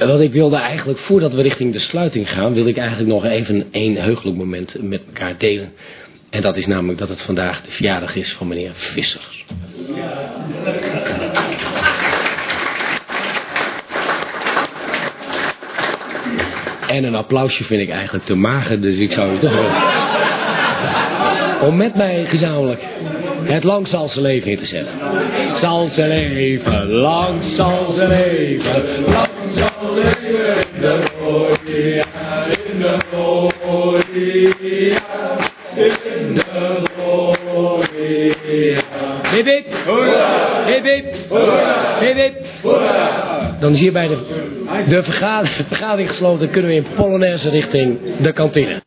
Want ik wilde eigenlijk, voordat we richting de sluiting gaan, wilde ik eigenlijk nog even een heugelijk moment met elkaar delen. En dat is namelijk dat het vandaag de verjaardag is van meneer Vissers. En een applausje vind ik eigenlijk te mager, dus ik zou u toch wel... om met mij gezamenlijk het lang zal ze leven in te zetten. Zal ze leven, lang zal ze leven, lang zal ze leven in de gloria, in de gloria, in de gloria. Hip hip, hoera, hip hip, hoera, hip hip, hoera. Dan is hierbij de vergadering gesloten, kunnen we in Polonaise richting de kantine.